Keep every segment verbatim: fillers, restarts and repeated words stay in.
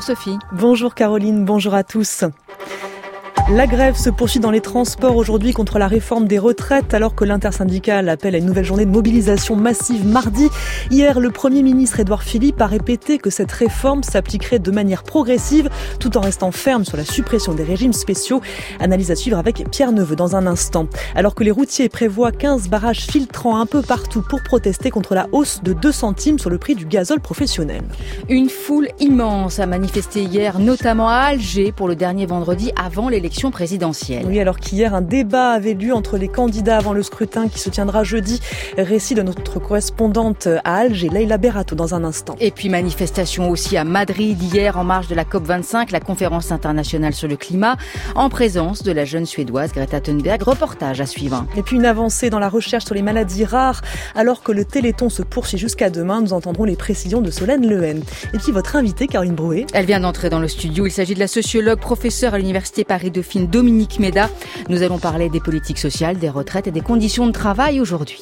Sophie. Bonjour Caroline, bonjour à tous. La grève se poursuit dans les transports aujourd'hui contre la réforme des retraites alors que l'intersyndicale appelle à une nouvelle journée de mobilisation massive mardi. Hier, le Premier ministre Édouard Philippe a répété que cette réforme s'appliquerait de manière progressive tout en restant ferme sur la suppression des régimes spéciaux. Analyse à suivre avec Pierre Neveu dans un instant. Alors que les routiers prévoient quinze barrages filtrants un peu partout pour protester contre la hausse de deux centimes sur le prix du gazole professionnel. Une foule immense a manifesté hier, notamment à Alger, pour le dernier vendredi avant l'élection présidentielle. Oui, alors qu'hier, un débat avait lieu entre les candidats avant le scrutin qui se tiendra jeudi. Récit de notre correspondante à Alger, Leïla Berato, dans un instant. Et puis manifestation aussi à Madrid hier en marge de la COP vingt-cinq, la conférence internationale sur le climat, en présence de la jeune Suédoise Greta Thunberg. Reportage à suivre. Et puis une avancée dans la recherche sur les maladies rares. Alors que le Téléthon se poursuit jusqu'à demain, nous entendrons les précisions de Solène Lehen. Et puis votre invitée, Caroline Brouet. Elle vient d'entrer dans le studio. Il s'agit de la sociologue, professeure à l'Université Paris-Dauphine, Dominique Méda. Nous allons parler des politiques sociales, des retraites et des conditions de travail aujourd'hui.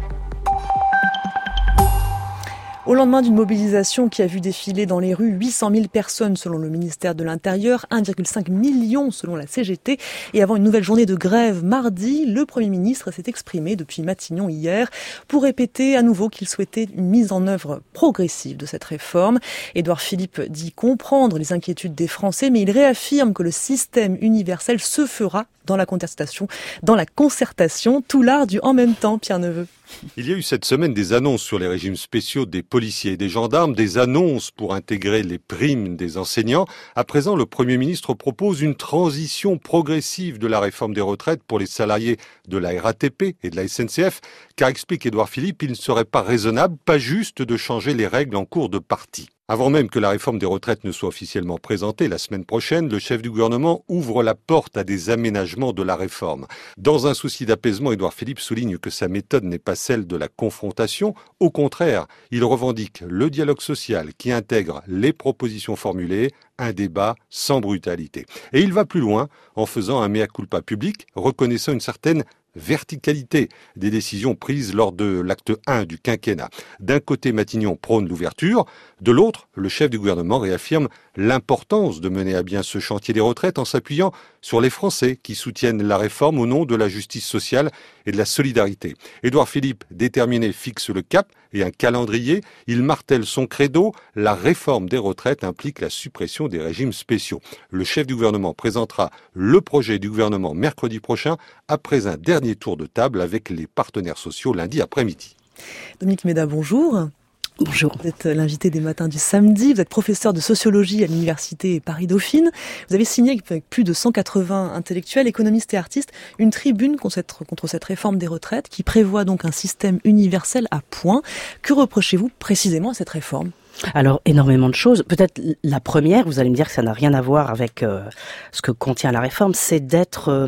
Au lendemain d'une mobilisation qui a vu défiler dans les rues huit cent mille personnes selon le ministère de l'Intérieur, un virgule cinq million selon la C G T, et avant une nouvelle journée de grève mardi, le Premier ministre s'est exprimé depuis Matignon hier pour répéter à nouveau qu'il souhaitait une mise en œuvre progressive de cette réforme. Édouard Philippe dit comprendre les inquiétudes des Français, mais il réaffirme que le système universel se fera dans la concertation, dans la concertation, tout l'art du en même temps, Pierre Neveu. Il y a eu cette semaine des annonces sur les régimes spéciaux des policiers et des gendarmes, des annonces pour intégrer les primes des enseignants. À présent, le Premier ministre propose une transition progressive de la réforme des retraites pour les salariés de la R A T P et de la S N C F, car explique Édouard Philippe, il ne serait pas raisonnable, pas juste de changer les règles en cours de partie. Avant même que la réforme des retraites ne soit officiellement présentée la semaine prochaine, le chef du gouvernement ouvre la porte à des aménagements de la réforme. Dans un souci d'apaisement, Édouard Philippe souligne que sa méthode n'est pas celle de la confrontation. Au contraire, il revendique le dialogue social qui intègre les propositions formulées, un débat sans brutalité. Et il va plus loin en faisant un mea culpa public, reconnaissant une certaine verticalité des décisions prises lors de l'acte un du quinquennat. D'un côté, Matignon prône l'ouverture, de l'autre, le chef du gouvernement réaffirme l'importance de mener à bien ce chantier des retraites en s'appuyant sur les Français qui soutiennent la réforme au nom de la justice sociale et de la solidarité. Édouard Philippe, déterminé, fixe le cap et un calendrier. Il martèle son credo, la réforme des retraites implique la suppression des régimes spéciaux. Le chef du gouvernement présentera le projet du gouvernement mercredi prochain après un dernier tour de table avec les partenaires sociaux lundi après-midi. Dominique Méda, bonjour. Bonjour. Vous êtes l'invité des matins du samedi. Vous êtes professeur de sociologie à l'Université Paris-Dauphine. Vous avez signé avec plus de cent quatre-vingts intellectuels, économistes et artistes une tribune contre cette, contre cette réforme des retraites qui prévoit donc un système universel à points. Que reprochez-vous précisément à cette réforme ? Alors, énormément de choses. Peut-être la première, vous allez me dire que ça n'a rien à voir avec euh, ce que contient la réforme, c'est d'être... Euh,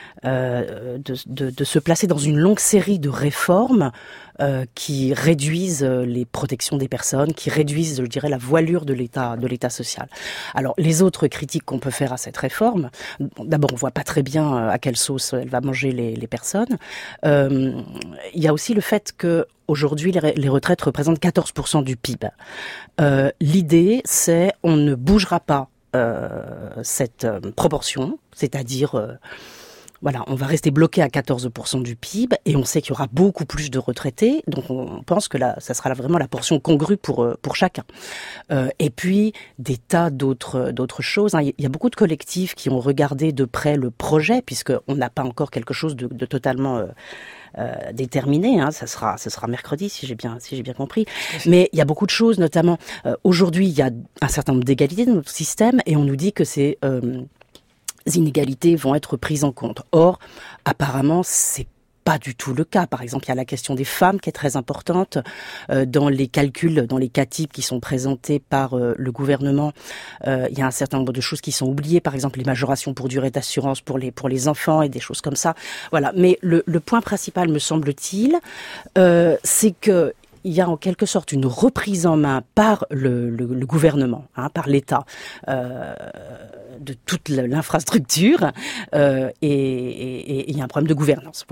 Euh, de, de, de se placer dans une longue série de réformes euh, qui réduisent les protections des personnes, qui réduisent, je dirais, la voilure de l'État, de l'État social. Alors, les autres critiques qu'on peut faire à cette réforme, d'abord, on voit pas très bien à quelle sauce elle va manger les, les personnes. Euh, il y a aussi le fait que aujourd'hui, les, les retraites représentent quatorze pour cent du P I B. Euh, l'idée, c'est on ne bougera pas euh, cette euh, proportion, c'est-à-dire euh, Voilà, on va rester bloqué à quatorze pour cent du P I B et on sait qu'il y aura beaucoup plus de retraités, donc on pense que là, ça sera vraiment la portion congrue pour pour chacun. Euh, et puis des tas d'autres d'autres choses. Hein. Il y a beaucoup de collectifs qui ont regardé de près le projet, puisque on n'a pas encore quelque chose de, de totalement euh, euh, déterminé. Hein. Ça sera ça sera mercredi si j'ai bien si j'ai bien compris. Mais il y a beaucoup de choses, notamment euh, aujourd'hui, il y a un certain nombre d'égalités dans notre système et on nous dit que c'est euh, inégalités vont être prises en compte. Or, apparemment, c'est pas du tout le cas. Par exemple, il y a la question des femmes qui est très importante. Euh, dans les calculs, dans les cas types qui sont présentés par euh, le gouvernement, euh, il y a un certain nombre de choses qui sont oubliées. Par exemple, les majorations pour durée d'assurance pour les pour les enfants et des choses comme ça. Voilà. Mais le, le point principal, me semble-t-il, euh, c'est que il y a en quelque sorte une reprise en main par le, le, le gouvernement, hein, par l'État, euh, de toute l'infrastructure, euh, et il y a un problème de gouvernance. Voilà.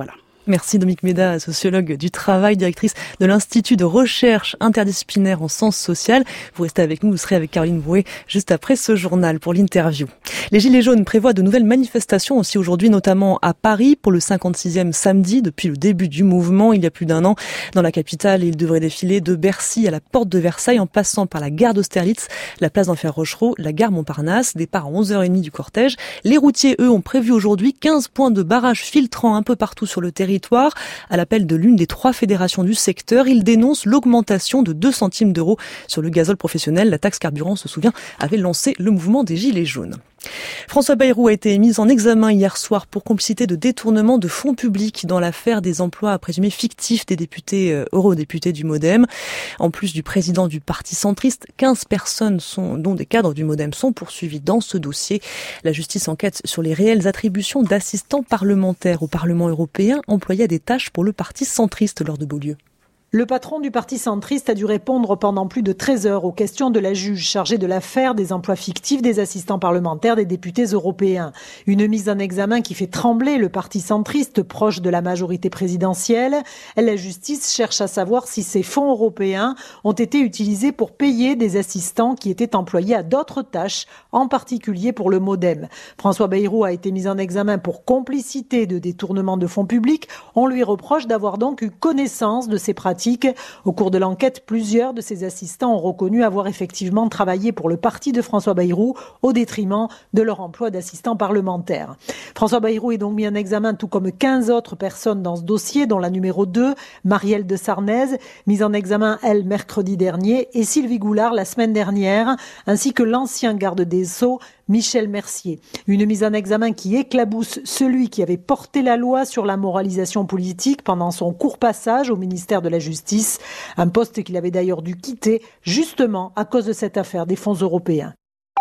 Merci Dominique Méda, sociologue du travail, directrice de l'Institut de recherche interdisciplinaire en sciences sociales. Vous restez avec nous, vous serez avec Caroline Brouet juste après ce journal pour l'interview. Les Gilets jaunes prévoient de nouvelles manifestations aussi aujourd'hui, notamment à Paris pour le cinquante-sixième samedi depuis le début du mouvement il y a plus d'un an. Dans la capitale, ils devraient défiler de Bercy à la porte de Versailles en passant par la gare d'Austerlitz, la place d'Enfer Rochereau, la gare Montparnasse. Départ à onze heures trente du cortège. Les routiers, eux, ont prévu aujourd'hui quinze points de barrage filtrants un peu partout sur le territoire. À l'appel de l'une des trois fédérations du secteur, il dénonce l'augmentation de deux centimes d'euros sur le gazole professionnel. La taxe carburant, on se souvient, avait lancé le mouvement des Gilets jaunes. François Bayrou a été mis en examen hier soir pour complicité de détournement de fonds publics dans l'affaire des emplois présumés fictifs des députés euh, eurodéputés du MoDem. En plus du président du parti centriste, quinze personnes sont, dont des cadres du MoDem sont poursuivies dans ce dossier. La justice enquête sur les réelles attributions d'assistants parlementaires au Parlement européen employés à des tâches pour le parti centriste lors de Beaulieu. Le patron du parti centriste a dû répondre pendant plus de treize heures aux questions de la juge chargée de l'affaire des emplois fictifs des assistants parlementaires des députés européens. Une mise en examen qui fait trembler le parti centriste proche de la majorité présidentielle. La justice cherche à savoir si ces fonds européens ont été utilisés pour payer des assistants qui étaient employés à d'autres tâches, en particulier pour le MoDem. François Bayrou a été mis en examen pour complicité de détournement de fonds publics. On lui reproche d'avoir donc eu connaissance de ces pratiques. Au cours de l'enquête, plusieurs de ses assistants ont reconnu avoir effectivement travaillé pour le parti de François Bayrou au détriment de leur emploi d'assistant parlementaire. François Bayrou est donc mis en examen tout comme quinze autres personnes dans ce dossier, dont la numéro deux, Marielle de Sarnez, mise en examen, elle, mercredi dernier, et Sylvie Goulard la semaine dernière, ainsi que l'ancien garde des Sceaux, Michel Mercier. Une mise en examen qui éclabousse celui qui avait porté la loi sur la moralisation politique pendant son court passage au ministère de la Justice, un poste qu'il avait d'ailleurs dû quitter justement à cause de cette affaire des fonds européens.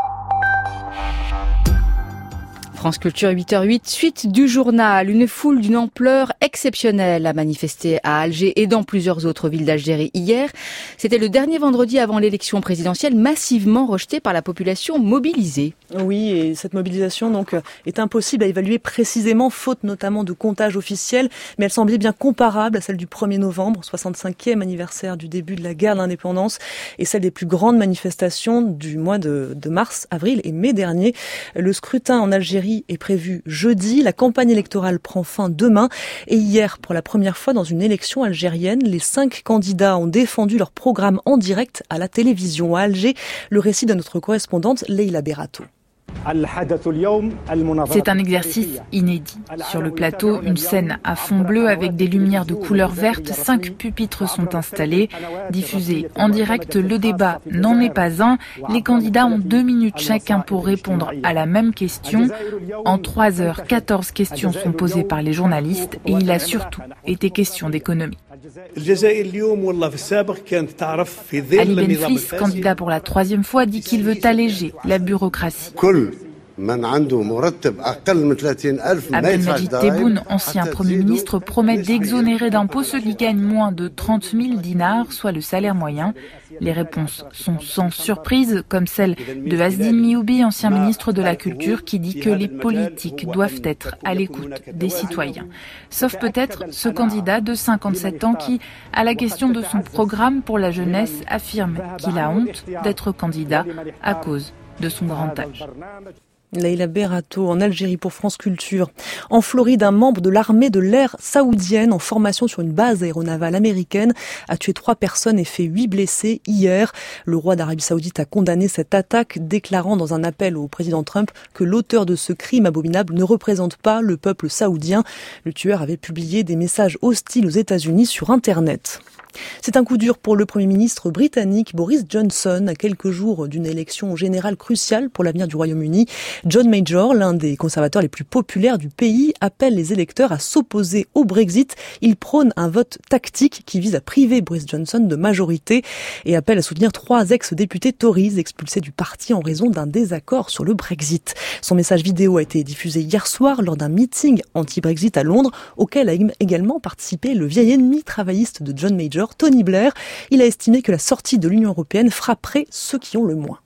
France Culture, huit heures huit, suite du journal. Une foule d'une ampleur exceptionnelle a manifesté à Alger et dans plusieurs autres villes d'Algérie hier. C'était le dernier vendredi avant l'élection présidentielle, massivement rejetée par la population mobilisée. Oui, et cette mobilisation donc est impossible à évaluer précisément, faute notamment de comptage officiel, mais elle semblait bien comparable à celle du premier novembre, soixante-cinquième anniversaire du début de la guerre d'indépendance, et celle des plus grandes manifestations du mois de, de mars, avril et mai dernier. Le scrutin en Algérie est prévu jeudi. La campagne électorale prend fin demain. Et hier, pour la première fois dans une élection algérienne, les cinq candidats ont défendu leur programme en direct à la télévision à Alger. Le récit de notre correspondante Leïla Berato. C'est un exercice inédit. Sur le plateau, une scène à fond bleu avec des lumières de couleur verte. Cinq pupitres sont installés. Diffusé en direct, le débat n'en est pas un. Les candidats ont deux minutes chacun pour répondre à la même question. En trois heures, quatorze questions sont posées par les journalistes et il a surtout été question d'économie. Ali Benflis, candidat pour la troisième fois, dit qu'il veut alléger la bureaucratie. Abdelmajid Tebboune, ancien Premier ministre, promet d'exonérer d'impôts ceux qui gagnent moins de trente mille dinars, soit le salaire moyen. Les réponses sont sans surprise, comme celle de Hasdin Mioubi, ancien ministre de la Culture, qui dit que les politiques doivent être à l'écoute des citoyens. Sauf peut-être ce candidat de cinquante-sept ans qui, à la question de son programme pour la jeunesse, affirme qu'il a honte d'être candidat à cause de son grand âge. Leïla Berato en Algérie pour France Culture. En Floride, un membre de l'armée de l'air saoudienne en formation sur une base aéronavale américaine a tué trois personnes et fait huit blessés hier. Le roi d'Arabie Saoudite a condamné cette attaque, déclarant dans un appel au président Trump que l'auteur de ce crime abominable ne représente pas le peuple saoudien. Le tueur avait publié des messages hostiles aux États-Unis sur Internet. C'est un coup dur pour le Premier ministre britannique Boris Johnson, à quelques jours d'une élection générale cruciale pour l'avenir du Royaume-Uni. John Major, l'un des conservateurs les plus populaires du pays, appelle les électeurs à s'opposer au Brexit. Il prône un vote tactique qui vise à priver Boris Johnson de majorité et appelle à soutenir trois ex-députés Tories expulsés du parti en raison d'un désaccord sur le Brexit. Son message vidéo a été diffusé hier soir lors d'un meeting anti-Brexit à Londres, auquel a également participé le vieil ennemi travailliste de John Major, Tony Blair. Il a estimé que la sortie de l'Union européenne frapperait ceux qui ont le moins.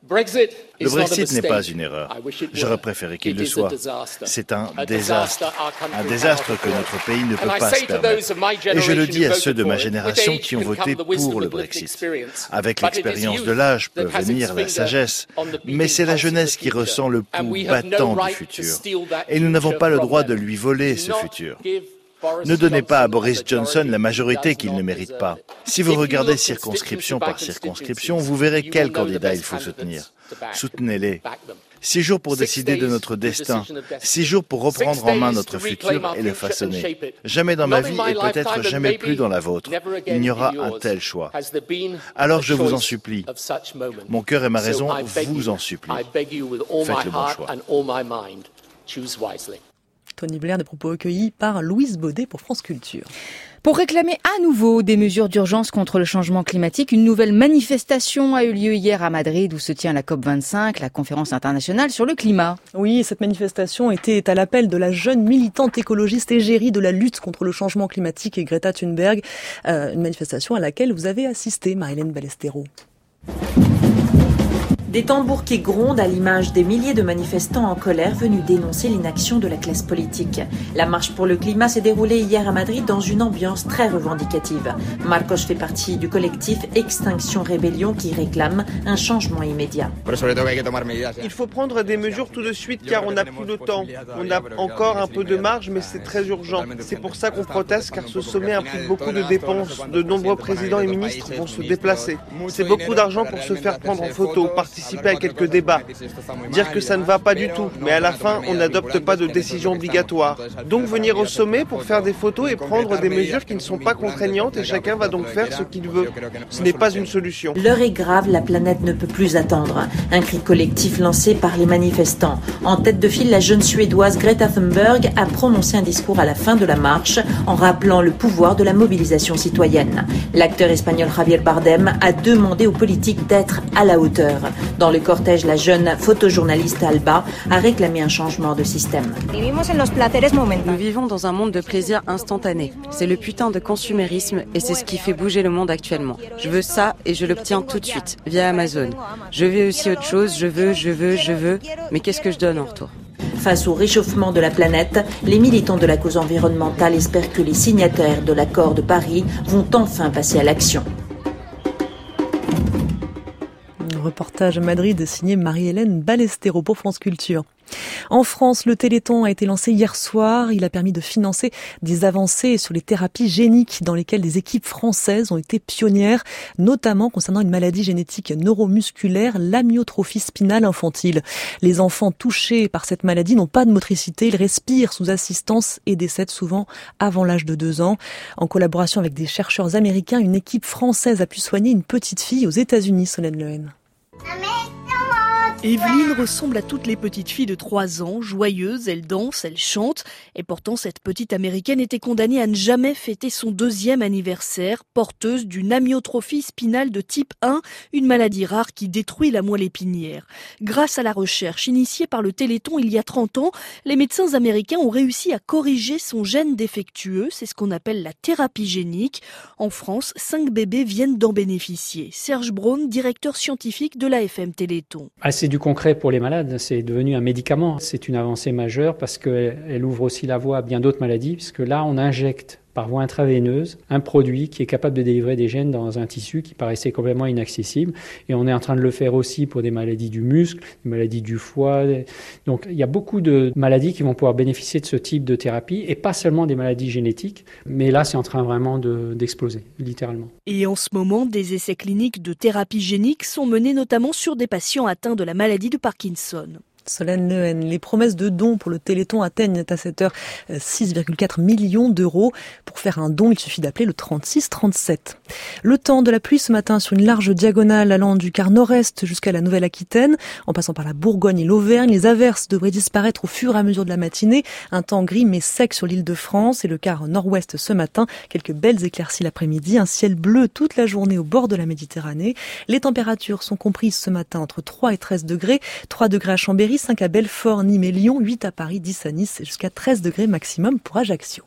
Le Brexit n'est pas une erreur. J'aurais préféré qu'il le soit. C'est un désastre. Un désastre que notre pays ne peut pas se permettre. Et je le dis à ceux de ma génération qui ont voté pour le Brexit. Avec l'expérience de l'âge peut venir la sagesse. Mais c'est la jeunesse qui ressent le pouls battant du futur. Et nous n'avons pas le droit de lui voler ce futur. Ne donnez pas à Boris Johnson la majorité qu'il ne mérite pas. Si vous regardez circonscription par circonscription, vous verrez quel candidat il faut soutenir. Soutenez-les. Six jours pour décider de notre destin. Six jours pour reprendre en main notre futur et le façonner. Jamais dans ma vie et peut-être jamais plus dans la vôtre, il n'y aura un tel choix. Alors je vous en supplie. Mon cœur et ma raison vous en supplient. Faites le bon choix. Tony Blair, des propos recueillis par Louise Baudet pour France Culture. Pour réclamer à nouveau des mesures d'urgence contre le changement climatique, une nouvelle manifestation a eu lieu hier à Madrid où se tient la COP vingt-cinq, la conférence internationale sur le climat. Oui, cette manifestation était à l'appel de la jeune militante écologiste égérie de la lutte contre le changement climatique et Greta Thunberg. Euh, une manifestation à laquelle vous avez assisté, Marie-Hélène Ballesteros. Des tambours qui grondent à l'image des milliers de manifestants en colère venus dénoncer l'inaction de la classe politique. La marche pour le climat s'est déroulée hier à Madrid dans une ambiance très revendicative. Marcos fait partie du collectif Extinction Rébellion qui réclame un changement immédiat. Il faut prendre des mesures tout de suite car on n'a plus le temps. On a encore un peu de marge mais c'est très urgent. C'est pour ça qu'on proteste car ce sommet implique beaucoup de dépenses. De nombreux présidents et ministres vont se déplacer. C'est beaucoup d'argent pour se faire prendre en photo, participer à quelques débats, dire que ça ne va pas du tout, mais à la fin, on n'adopte pas de décision obligatoire. Donc venir au sommet pour faire des photos et prendre des mesures qui ne sont pas contraignantes et chacun va donc faire ce qu'il veut. Ce n'est pas une solution. L'heure est grave, la planète ne peut plus attendre. Un cri collectif lancé par les manifestants. En tête de file, la jeune Suédoise Greta Thunberg a prononcé un discours à la fin de la marche en rappelant le pouvoir de la mobilisation citoyenne. L'acteur espagnol Javier Bardem a demandé aux politiques d'être à la hauteur. Dans le cortège, la jeune photojournaliste Alba a réclamé un changement de système. Nous vivons dans un monde de plaisir instantané. C'est le putain de consumérisme et c'est ce qui fait bouger le monde actuellement. Je veux ça et je l'obtiens tout de suite, via Amazon. Je veux aussi autre chose, je veux, je veux, je veux, mais qu'est-ce que je donne en retour ? Face au réchauffement de la planète, les militants de la cause environnementale espèrent que les signataires de l'accord de Paris vont enfin passer à l'action. Reportage à Madrid signé Marie-Hélène Ballesteros pour France Culture. En France, le Téléthon a été lancé hier soir. Il a permis de financer des avancées sur les thérapies géniques dans lesquelles des équipes françaises ont été pionnières, notamment concernant une maladie génétique neuromusculaire, l'amyotrophie spinale infantile. Les enfants touchés par cette maladie n'ont pas de motricité, ils respirent sous assistance et décèdent souvent avant l'âge de deux ans. En collaboration avec des chercheurs américains, une équipe française a pu soigner une petite fille aux États-Unis, Solène Lehen. Evelyne ressemble à toutes les petites filles de trois ans, joyeuse, elle danse, elle chante. Et pourtant, cette petite américaine était condamnée à ne jamais fêter son deuxième anniversaire, porteuse d'une amyotrophie spinale de type un, une maladie rare qui détruit la moelle épinière. Grâce à la recherche initiée par le Téléthon il y a trente ans, les médecins américains ont réussi à corriger son gène défectueux. C'est ce qu'on appelle la thérapie génique. En France, cinq bébés viennent d'en bénéficier. Serge Braun, directeur scientifique de l'A F M Téléthon. Ah, c'est du concret pour les malades, c'est devenu un médicament. C'est une avancée majeure parce qu'elle ouvre aussi la voie à bien d'autres maladies, puisque là on injecte par voie intraveineuse un produit qui est capable de délivrer des gènes dans un tissu qui paraissait complètement inaccessible. Et on est en train de le faire aussi pour des maladies du muscle, des maladies du foie. Donc il y a beaucoup de maladies qui vont pouvoir bénéficier de ce type de thérapie, et pas seulement des maladies génétiques. Mais là c'est en train vraiment de, d'exploser, littéralement. Et en ce moment, des essais cliniques de thérapie génique sont menés notamment sur des patients atteints de la maladie de Parkinson. Solène Lehen, les promesses de dons pour le Téléthon atteignent à cette heure six virgule quatre millions d'euros. Pour faire un don, il suffit d'appeler le trente-six trente-sept. Le temps de la pluie ce matin sur une large diagonale allant du quart nord-est jusqu'à la Nouvelle-Aquitaine, en passant par la Bourgogne et l'Auvergne. Les averses devraient disparaître au fur et à mesure de la matinée. Un temps gris mais sec sur l'île de France et le quart nord-ouest ce matin. Quelques belles éclaircies l'après-midi, un ciel bleu toute la journée au bord de la Méditerranée. Les températures sont comprises ce matin entre trois et treize degrés. trois degrés à Chambéry, cinq à Belfort, Nîmes et Lyon, huit à Paris, dix à Nice et jusqu'à treize degrés maximum pour Ajaccio.